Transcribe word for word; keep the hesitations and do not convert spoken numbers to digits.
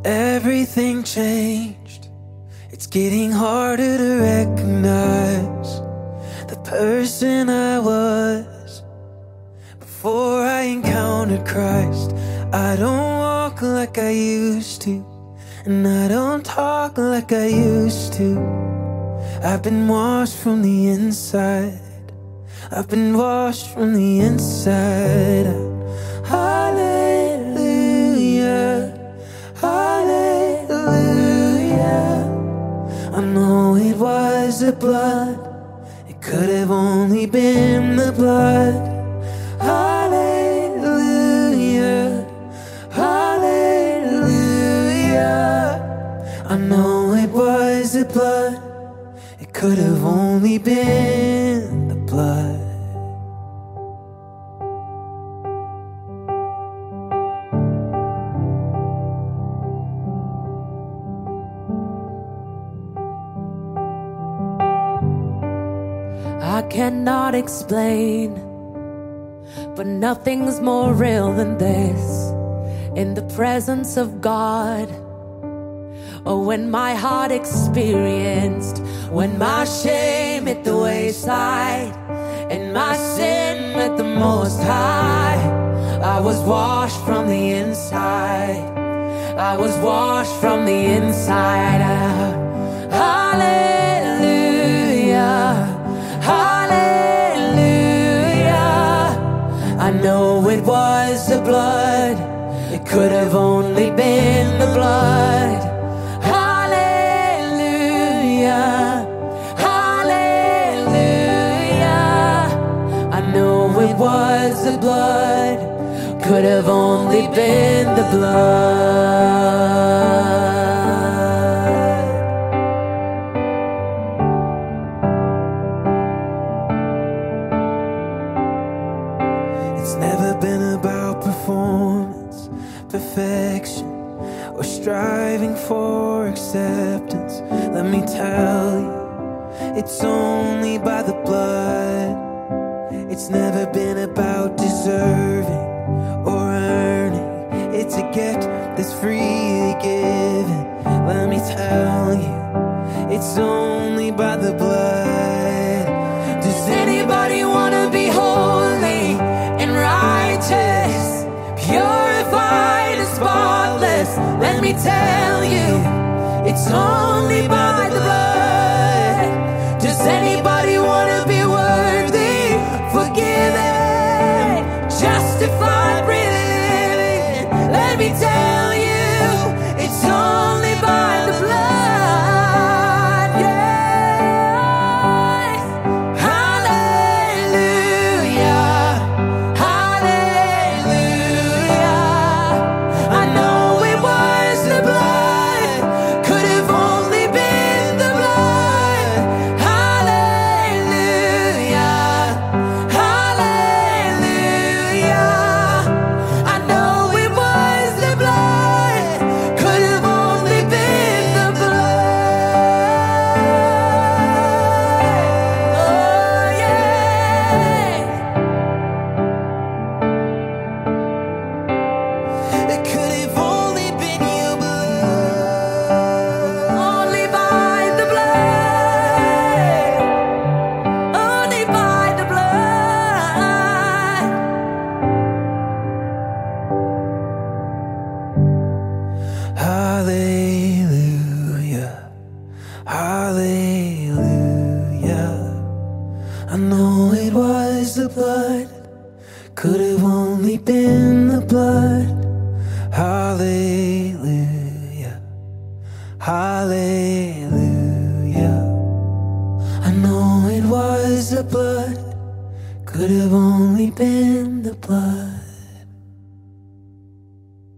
Everything changed. It's getting harder to recognize the person I was before I encountered Christ. I don't walk like I used to, and I don't talk like I used to. I've been washed from the inside. I've been washed from the inside out. Hallelujah, hallelujah. I know it was the blood. It could have only been the blood. Hallelujah, hallelujah. I know it was the blood. It could have only been the blood. I cannot explain, but nothing's more real than this. In the presence of God, or when my heart experienced, when my shame hit the wayside and my sin met the Most High, I was washed from the inside. I was washed from the inside out. Hallelujah, hallelujah. I know it was the blood. It could have only been the blood. Hallelujah, hallelujah. I know it was the blood. Could have only been the blood. It's never been about performance, perfection, or striving for acceptance. Let me tell you, it's only by the blood. It's never been about deserving or earning. It's a gift that's freely given. Let me tell you, it's only by the blood. Does anybody wanna be holy and righteous, purified and spotless? Let me tell you, it's only by the blood. Does anybody wanna be worthy, forgiven, justified, living? Let me tell you, it's only by the blood. Yes. Hallelujah, hallelujah. I know it was the blood. Could have only been the blood. Hallelujah, hallelujah. I know it was the blood. Could have only been the blood. Oh yeah. It could have only been your blood. Only by the blood. Only by the blood. Hallelujah, hallelujah. I know it was the blood. Could have only been the blood. Hallelujah, hallelujah. I know it was the blood. Could have only been the blood.